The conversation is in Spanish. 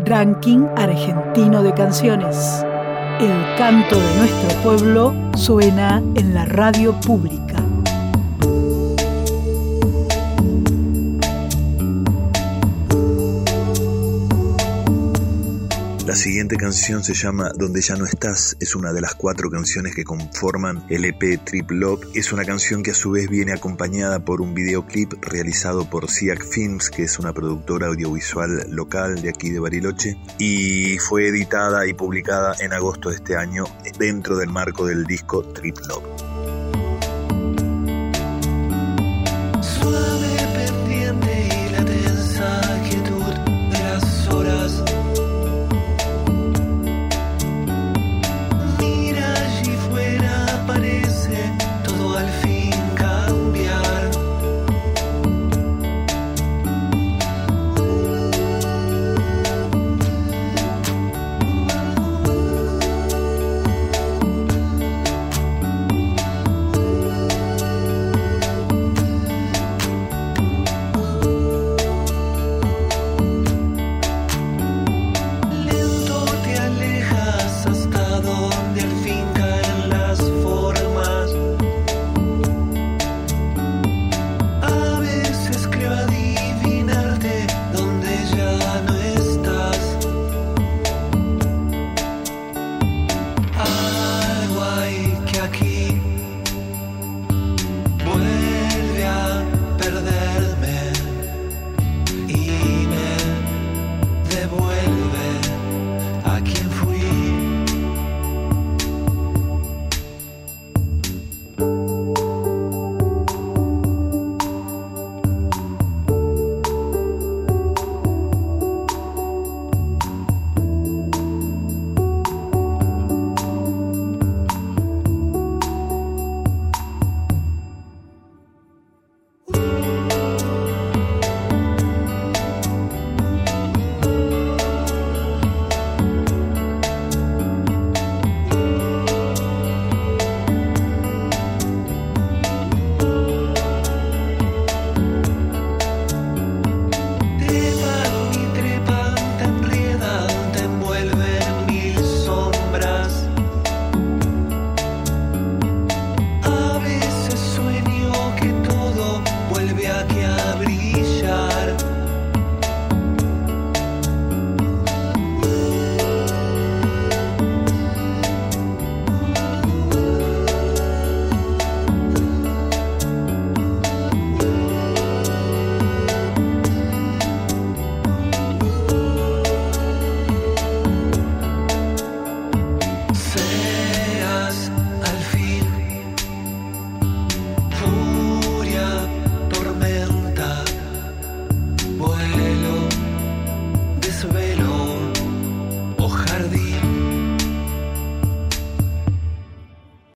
Ranking argentino de canciones. El canto de nuestro pueblo suena en la radio pública. La siguiente canción se llama Donde ya no estás, es una de las 4 canciones que conforman el EP Trip Love. Es una canción que a su vez viene acompañada por un videoclip realizado por SIAC Films, que es una productora audiovisual local de aquí de Bariloche, y fue editada y publicada en agosto de este año dentro del marco del disco Trip Love. Sé